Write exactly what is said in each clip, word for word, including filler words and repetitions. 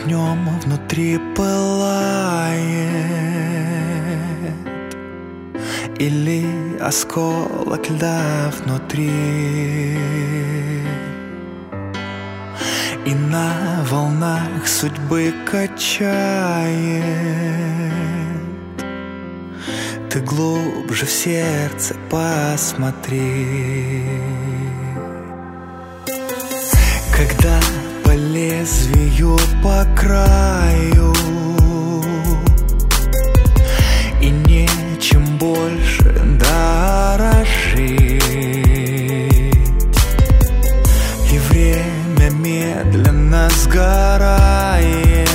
огнем внутри пылает, или осколок льда внутри, и на волнах судьбы качает. Ты глубже в сердце посмотри. Когда по лезвию, по краю, и нечем больше дорожить, и время медленно сгорает,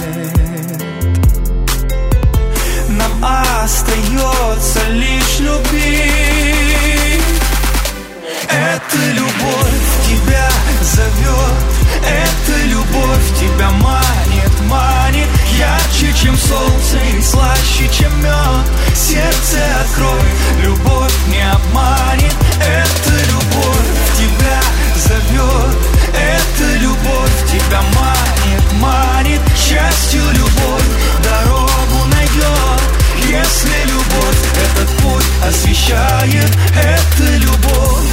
нам остается лишь любить. Эта любовь тебя зовет, эта любовь тебя манит, манит ярче, чем солнце, и слаще, чем мед. Сердце открой, любовь не обманет. Эта любовь тебя зовет, эта любовь тебя манит, манит счастью любовь дорогу найдет. Если любовь этот путь освещает, это любовь.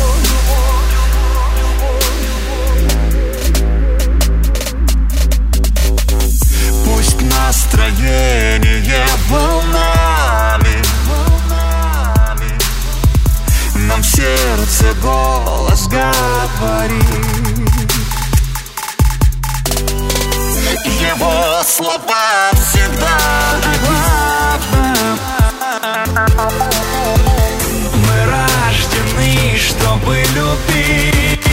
Пусть настроение волнами, волнами нам в сердце голос говорит. Его слова всегда главным. Мы рождены, чтобы любить.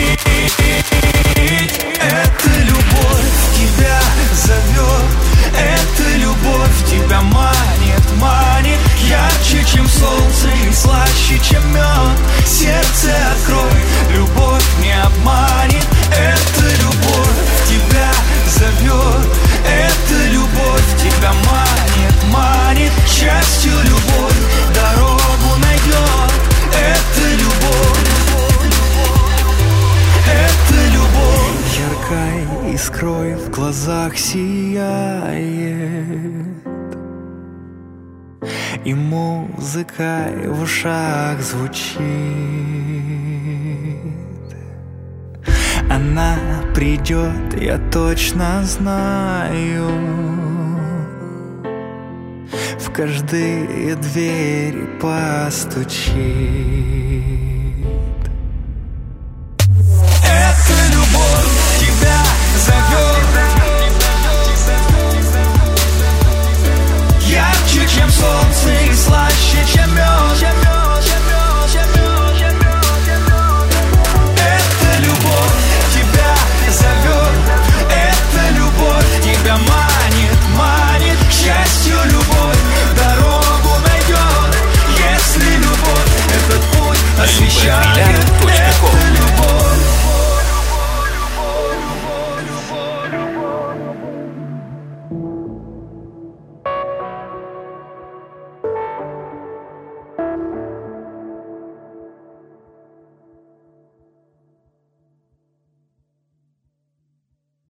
Эта любовь тебя зовет, эта любовь тебя манит, манит ярче, чем солнце, и слаще, чем мед. Сердце открой, любовь не обманет. Эта любовь тебя зовет, эта любовь тебя манит, манит счастью любовь дорогу найдет. Это любовь, это любовь. Яркой искрой в глазах сияет, и музыкой в ушах звучит. Она придет, я точно знаю, в каждые двери постучит.